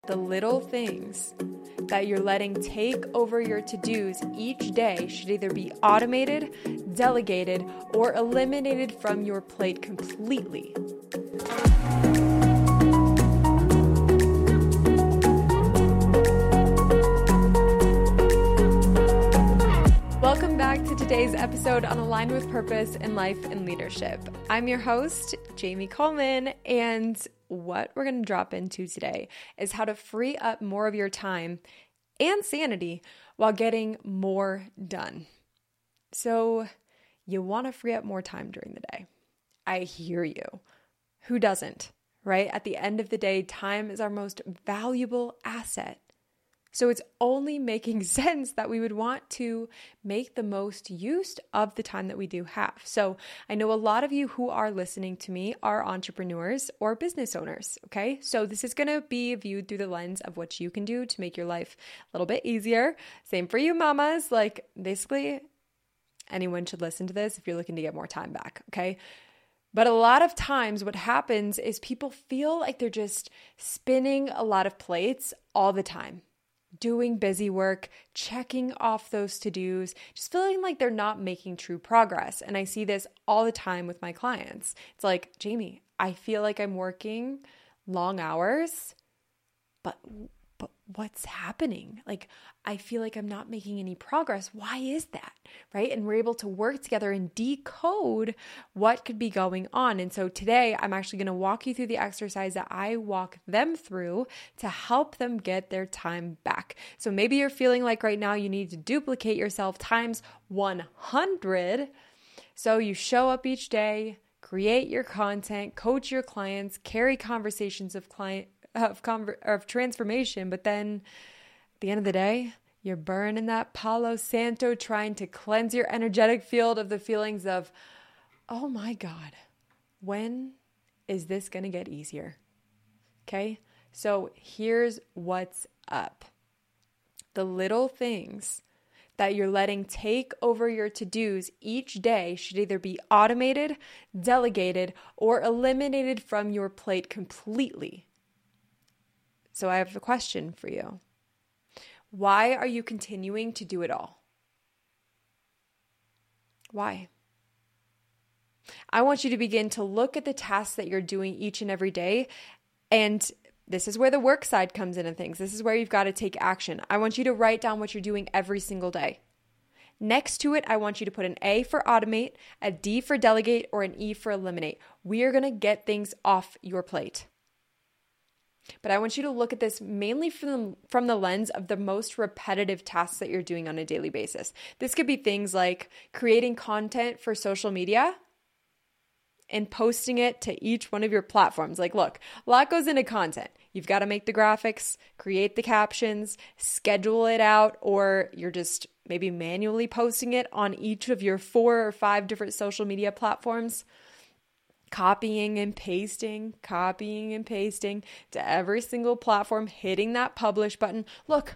The little things that you're letting take over your to-dos each day should either be automated, delegated, or eliminated from your plate completely. Welcome back to today's episode on Aligned with Purpose in Life and Leadership. I'm your host, Jamie Coleman, and what we're going to drop into today is how to free up more of your time and sanity while getting more done. So you want to free up more time during the day. I hear you. Who doesn't, right? At the end of the day, time is our most valuable asset. So it's only making sense that we would want to make the most use of the time that we do have. So I know a lot of you who are listening to me are entrepreneurs or business owners, okay? So this is going to be viewed through the lens of what you can do to make your life a little bit easier. Same for you mamas. Like basically anyone should listen to this if you're looking to get more time back, okay? But a lot of times what happens is people feel like they're just spinning a lot of plates all the time. Doing busy work, checking off those to-dos, just feeling like they're not making true progress. And I see this all the time with my clients. It's like, Jamie, I feel like I'm working long hours, but what's happening? Like, I feel like I'm not making any progress. Why is that? Right? And we're able to work together and decode what could be going on. And so today I'm actually going to walk you through the exercise that I walk them through to help them get their time back. So maybe you're feeling like right now you need to duplicate yourself times 100. So you show up each day, create your content, coach your clients, carry conversations of transformation, but then at the end of the day, you're burning that Palo Santo trying to cleanse your energetic field of the feelings of, oh my God, when is this going to get easier? Okay, so here's what's up. The little things that you're letting take over your to-dos each day should either be automated, delegated, or eliminated from your plate completely. So I have a question for you. Why are you continuing to do it all? Why? I want you to begin to look at the tasks that you're doing each and every day. And this is where the work side comes in and things. This is where you've got to take action. I want you to write down what you're doing every single day. Next to it, I want you to put an A for automate, a D for delegate, or an E for eliminate. We are going to get things off your plate. But I want you to look at this mainly from the lens of the most repetitive tasks that you're doing on a daily basis. This could be things like creating content for social media and posting it to each one of your platforms. Like, look, a lot goes into content. You've got to make the graphics, create the captions, schedule it out, or you're just maybe manually posting it on each of your 4 or 5 different social media platforms. Copying and pasting to every single platform, hitting that publish button. Look,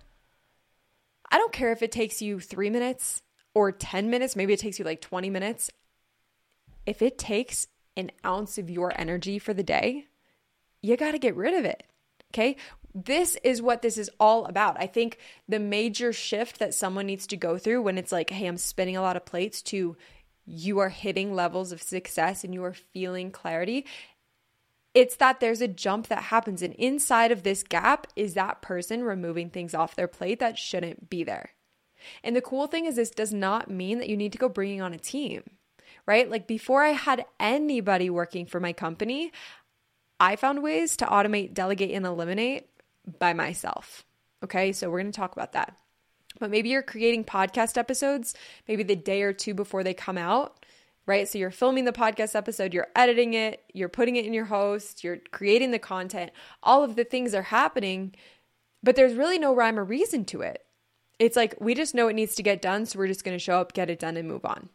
I don't care if it takes you 3 minutes or 10 minutes, maybe it takes you like 20 minutes. If it takes an ounce of your energy for the day, you got to get rid of it, okay? This is what this is all about. I think the major shift that someone needs to go through when it's like, hey, I'm spinning a lot of plates to you are hitting levels of success and you are feeling clarity, it's that there's a jump that happens. And inside of this gap is that person removing things off their plate that shouldn't be there. And the cool thing is this does not mean that you need to go bringing on a team, right? Like before I had anybody working for my company, I found ways to automate, delegate, and eliminate by myself. Okay, so we're going to talk about that. But maybe you're creating podcast episodes, maybe the day or two before they come out, right? So you're filming the podcast episode, you're editing it, you're putting it in your host, you're creating the content. All of the things are happening, but there's really no rhyme or reason to it. It's like we just know it needs to get done, so we're just going to show up, get it done, and move on.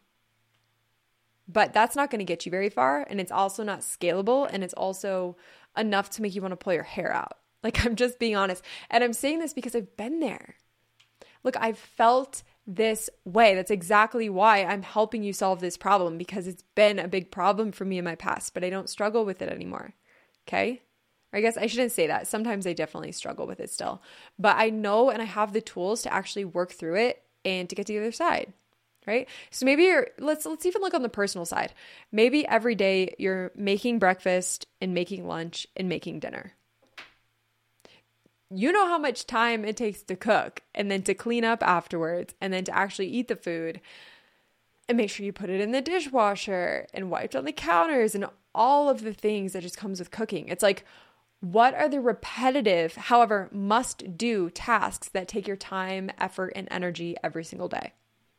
But that's not going to get you very far, and it's also not scalable, and it's also enough to make you want to pull your hair out. Like, I'm just being honest. And I'm saying this because I've been there. Look, I've felt this way. That's exactly why I'm helping you solve this problem, because it's been a big problem for me in my past, but I don't struggle with it anymore. Okay? Or I guess I shouldn't say that. Sometimes I definitely struggle with it still. But I know and I have the tools to actually work through it and to get to the other side. Right? So maybe let's even look on the personal side. Maybe every day you're making breakfast and making lunch and making dinner. You know how much time it takes to cook and then to clean up afterwards and then to actually eat the food and make sure you put it in the dishwasher and wipe on the counters and all of the things that just comes with cooking. It's like, what are the repetitive, however, must do tasks that take your time, effort, and energy every single day?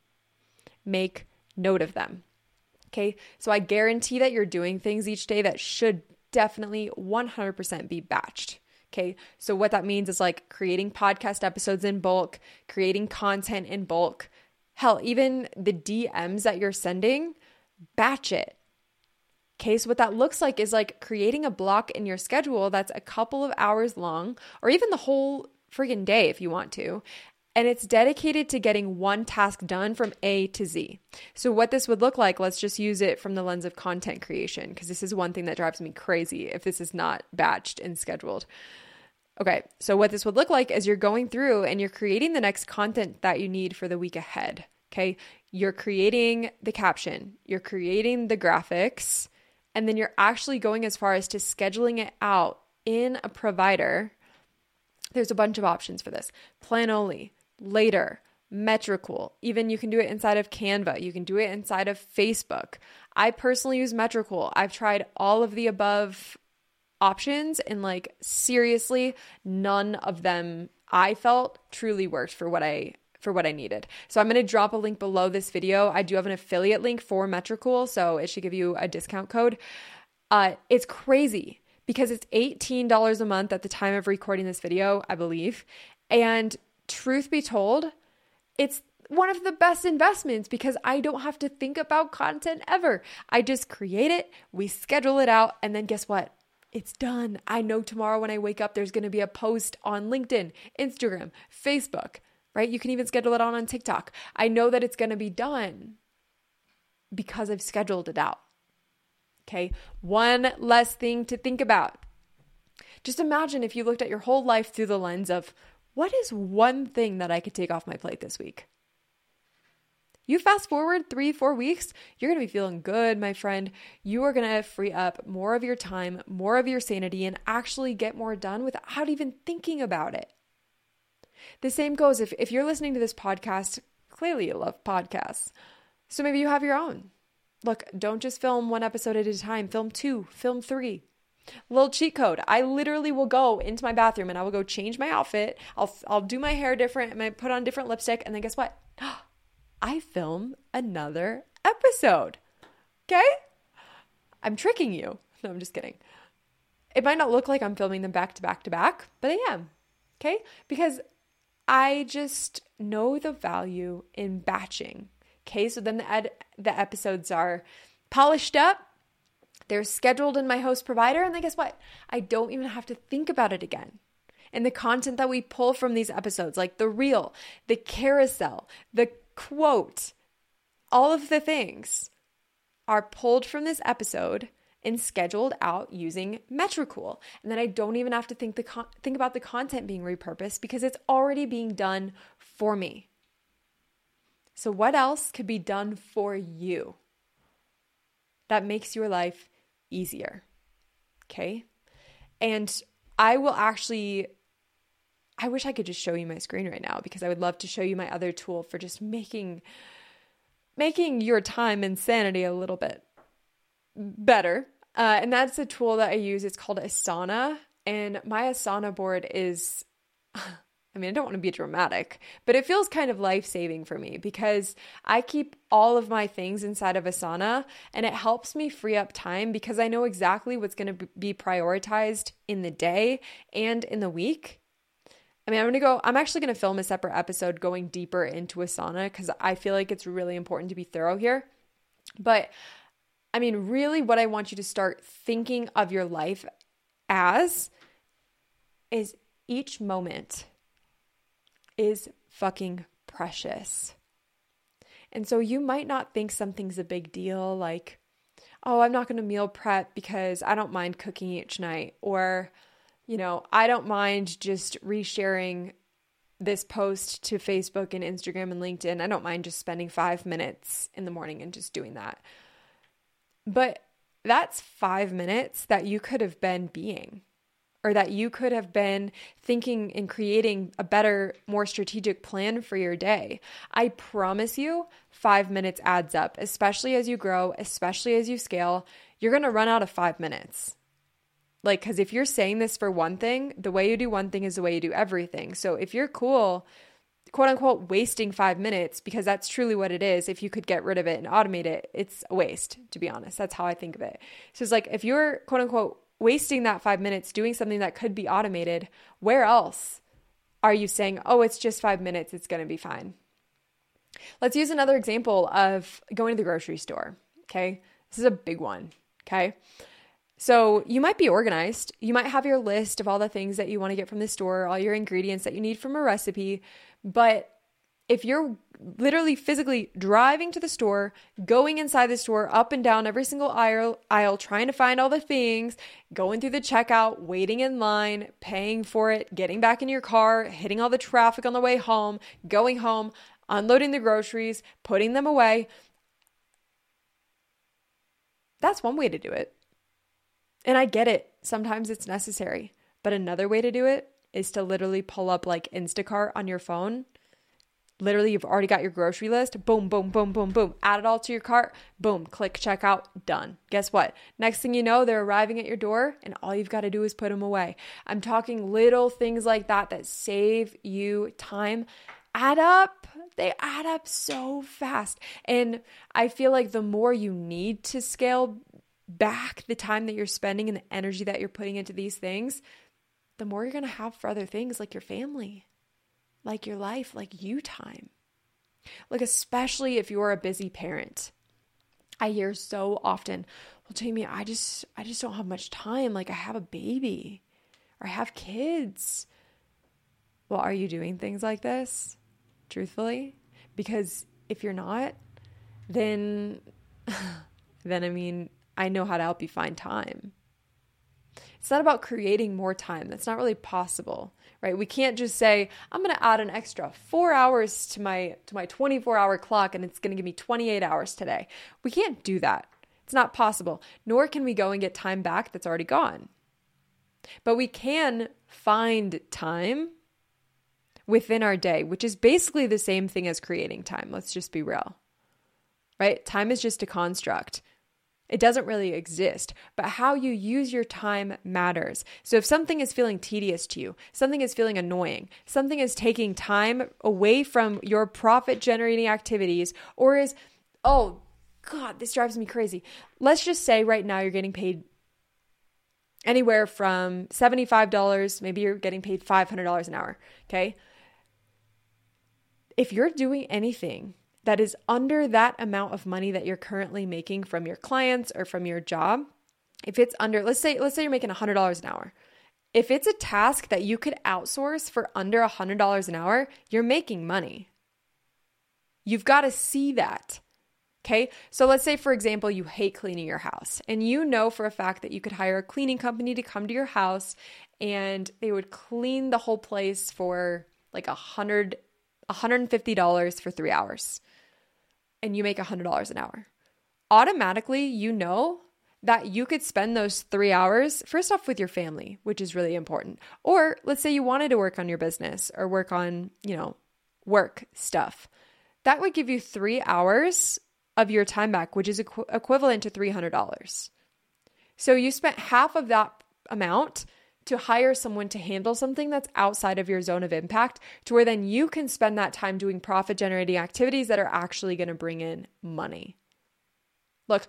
Make note of them. Okay. So I guarantee that you're doing things each day that should definitely 100% be batched. Okay. So what that means is like creating podcast episodes in bulk, creating content in bulk. Hell, even the DMs that you're sending, batch it. Okay. So what that looks like is like creating a block in your schedule that's a couple of hours long, or even the whole friggin' day if you want to. And it's dedicated to getting one task done from A to Z. So what this would look like, let's just use it from the lens of content creation, because this is one thing that drives me crazy if this is not batched and scheduled. Okay, so what this would look like is you're going through and you're creating the next content that you need for the week ahead. Okay, you're creating the caption, you're creating the graphics, and then you're actually going as far as to scheduling it out in a provider. There's a bunch of options for this. Planoly, Later, Metricool. Even you can do it inside of Canva. You can do it inside of Facebook. I personally use Metricool. I've tried all of the above options and like seriously, none of them I felt truly worked for what I needed. So I'm going to drop a link below this video. I do have an affiliate link for Metricool, so it should give you a discount code. It's crazy because it's $18 a month at the time of recording this video, I believe. And truth be told, it's one of the best investments because I don't have to think about content ever. I just create it, we schedule it out, and then guess what? It's done. I know tomorrow when I wake up, there's going to be a post on LinkedIn, Instagram, Facebook, right? You can even schedule it on TikTok. I know that it's going to be done because I've scheduled it out. Okay. One less thing to think about. Just imagine if you looked at your whole life through the lens of what is one thing that I could take off my plate this week? You fast forward 3-4 weeks, you're going to be feeling good, my friend. You are going to free up more of your time, more of your sanity, and actually get more done without even thinking about it. The same goes if you're listening to this podcast, clearly you love podcasts. So maybe you have your own. Look, don't just film one episode at a time. Film 2, film 3. Little cheat code. I literally will go into my bathroom and I will go change my outfit. I'll do my hair different and I put on different lipstick. And then guess what? I film another episode. Okay? I'm tricking you. No, I'm just kidding. It might not look like I'm filming them back to back to back, but I am. Okay? Because I just know the value in batching. Okay? So then the episodes are polished up. They're scheduled in my host provider. And then guess what? I don't even have to think about it again. And the content that we pull from these episodes, like the reel, the carousel, the quote, all of the things are pulled from this episode and scheduled out using Metricool. And then I don't even have to think about the content being repurposed because it's already being done for me. So what else could be done for you that makes your life easier? Okay? And I wish I could just show you my screen right now because I would love to show you my other tool for just making your time and sanity a little bit better. And that's a tool that I use. It's called Asana. And my Asana board is, I don't want to be dramatic, but it feels kind of life-saving for me because I keep all of my things inside of Asana and it helps me free up time because I know exactly what's going to be prioritized in the day and in the week. I'm actually going to film a separate episode going deeper into Asana because I feel like it's really important to be thorough here. But really what I want you to start thinking of your life as is each moment is fucking precious. And so you might not think something's a big deal, like, oh, I'm not going to meal prep because I don't mind cooking each night, or I don't mind just resharing this post to Facebook and Instagram and LinkedIn. I don't mind just spending 5 minutes in the morning and just doing that. But that's 5 minutes that you could have been being, or that you could have been thinking and creating a better, more strategic plan for your day. I promise you, 5 minutes adds up, especially as you grow, especially as you scale. You're going to run out of 5 minutes. Because if you're saying this for one thing, the way you do one thing is the way you do everything. So if you're cool, quote unquote, wasting 5 minutes, because that's truly what it is. If you could get rid of it and automate it, it's a waste, to be honest. That's how I think of it. So it's like, if you're quote unquote wasting that 5 minutes doing something that could be automated, where else are you saying, oh, it's just 5 minutes, it's going to be fine? Let's use another example of going to the grocery store. Okay. This is a big one. Okay. So you might be organized. You might have your list of all the things that you want to get from the store, all your ingredients that you need from a recipe. But if you're literally physically driving to the store, going inside the store, up and down every single aisle, trying to find all the things, going through the checkout, waiting in line, paying for it, getting back in your car, hitting all the traffic on the way home, going home, unloading the groceries, putting them away, that's one way to do it. And I get it. Sometimes it's necessary. But another way to do it is to literally pull up like Instacart on your phone. Literally, you've already got your grocery list. Boom, boom, boom, boom, boom. Add it all to your cart. Boom, click checkout. Done. Guess what? Next thing you know, they're arriving at your door and all you've got to do is put them away. I'm talking little things like that save you time. Add up. They add up so fast. And I feel like the more you need to scale back the time that you're spending and the energy that you're putting into these things, the more you're going to have for other things like your family, like your life, like you time. Like, especially if you're a busy parent. I hear so often, well, Jamie, I just don't have much time. Like, I have a baby or I have kids. Well, are you doing things like this? Truthfully? Because if you're not, then I mean, I know how to help you find time. It's not about creating more time. That's not really possible, right? We can't just say, I'm going to add an extra 4 hours to my 24-hour clock and it's going to give me 28 hours today. We can't do that. It's not possible. Nor can we go and get time back that's already gone. But we can find time within our day, which is basically the same thing as creating time. Let's just be real, right? Time is just a construct. It doesn't really exist, but how you use your time matters. So if something is feeling tedious to you, something is feeling annoying, something is taking time away from your profit generating activities, or is, oh God, this drives me crazy. Let's just say right now you're getting paid anywhere from $75, maybe you're getting paid $500 an hour, okay? If you're doing anything that is under that amount of money that you're currently making from your clients or from your job, if it's under, let's say you're making $100 an hour. If it's a task that you could outsource for under $100 an hour, you're making money. You've got to see that. Okay. So let's say, for example, you hate cleaning your house and you know for a fact that you could hire a cleaning company to come to your house and they would clean the whole place for like $150 for 3 hours. And you make $100 an hour. Automatically, you know that you could spend those 3 hours, first off, with your family, which is really important. Or let's say you wanted to work on your business or work on, work stuff. That would give you 3 hours of your time back, which is equivalent to $300. So you spent half of that amount to hire someone to handle something that's outside of your zone of impact, to where then you can spend that time doing profit generating activities that are actually going to bring in money. Look,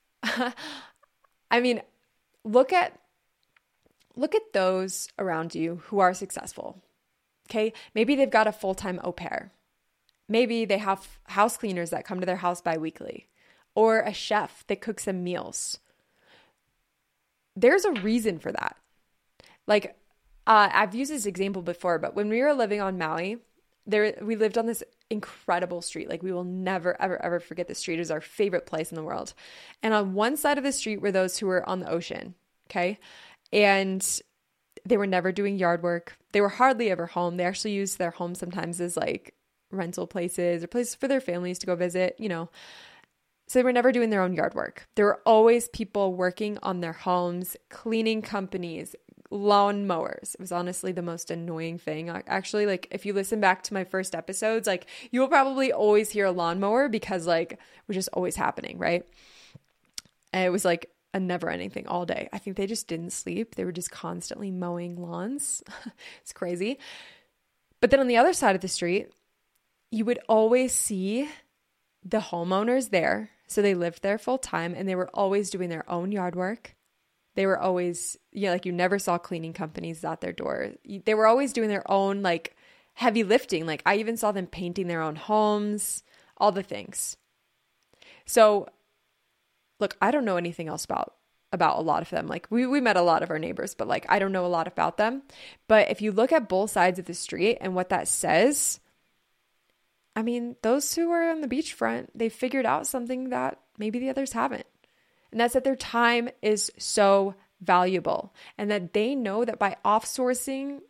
I mean, look at those around you who are successful. Okay. Maybe they've got a full-time au pair. Maybe they have house cleaners that come to their house bi-weekly, or a chef that cooks them meals. There's a reason for that. Like, I've used this example before, but when we were living on Maui, we lived on this incredible street. Like, we will never, ever, ever forget the street. It was our favorite place in the world. And on one side of the street were those who were on the ocean, okay? And They were never doing yard work. They were hardly ever home. They actually used their home sometimes as like rental places or places for their families to go visit, you know. So they were never doing their own yard work. There were always people working on their homes, cleaning companies, lawn mowers. It was honestly the most annoying thing. Actually, like if you listen back to my first episodes, like you will probably always hear a lawnmower because like it was just always happening, right? And it was like a never ending thing all day. I think they just didn't sleep. They were just constantly mowing lawns. It's crazy. But then on the other side of the street, you would always see the homeowners there. So they lived there full time and they were always doing their own yard work. They were always, like you never saw cleaning companies at their door. They were always doing their own like heavy lifting. Like I even saw them painting their own homes, all the things. So look, I don't know anything else about a lot of them. Like we met a lot of our neighbors, but like I don't know a lot about them. But if you look at both sides of the street and what that says, I mean, those who are on the beachfront, they figured out something that maybe the others haven't. And that's that their time is so valuable and that they know that by offsourcing,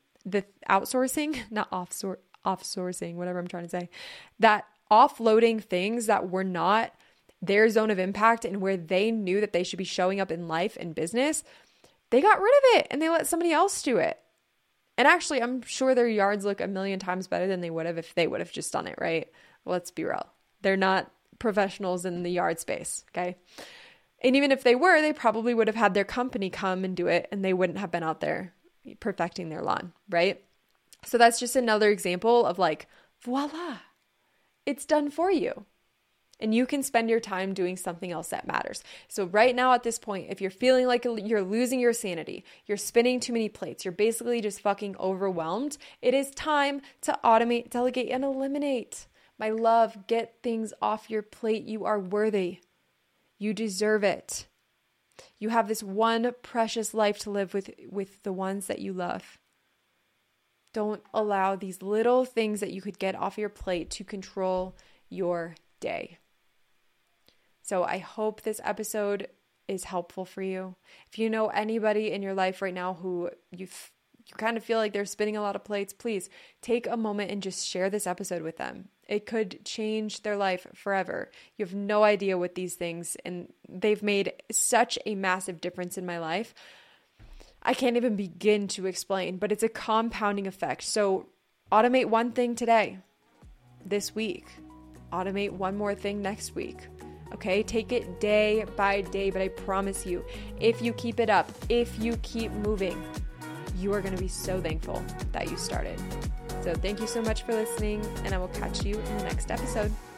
whatever I'm trying to say, that offloading things that were not their zone of impact and where they knew that they should be showing up in life and business, they got rid of it and they let somebody else do it. And actually, I'm sure their yards look a million times better than they would have if they would have just done it, right? Well, let's be real. They're not professionals in the yard space, okay? And even if they were, they probably would have had their company come and do it and they wouldn't have been out there perfecting their lawn, right? So that's just another example of like, voila, it's done for you. And you can spend your time doing something else that matters. So right now at this point, if you're feeling like you're losing your sanity, you're spinning too many plates, you're basically just fucking overwhelmed, it is time to automate, delegate, and eliminate. My love, get things off your plate. You are worthy. You deserve it. You have this one precious life to live with the ones that you love. Don't allow these little things that you could get off your plate to control your day. So I hope this episode is helpful for you. If you know anybody in your life right now who you kind of feel like they're spinning a lot of plates, please take a moment and just share this episode with them. It could change their life forever. You have no idea what these things, and they've made such a massive difference in my life. I can't even begin to explain, but it's a compounding effect. So automate one thing today, this week. Automate one more thing next week. Okay, take it day by day, but I promise you, if you keep it up, if you keep moving, you are going to be so thankful that you started. So thank you so much for listening, and I will catch you in the next episode.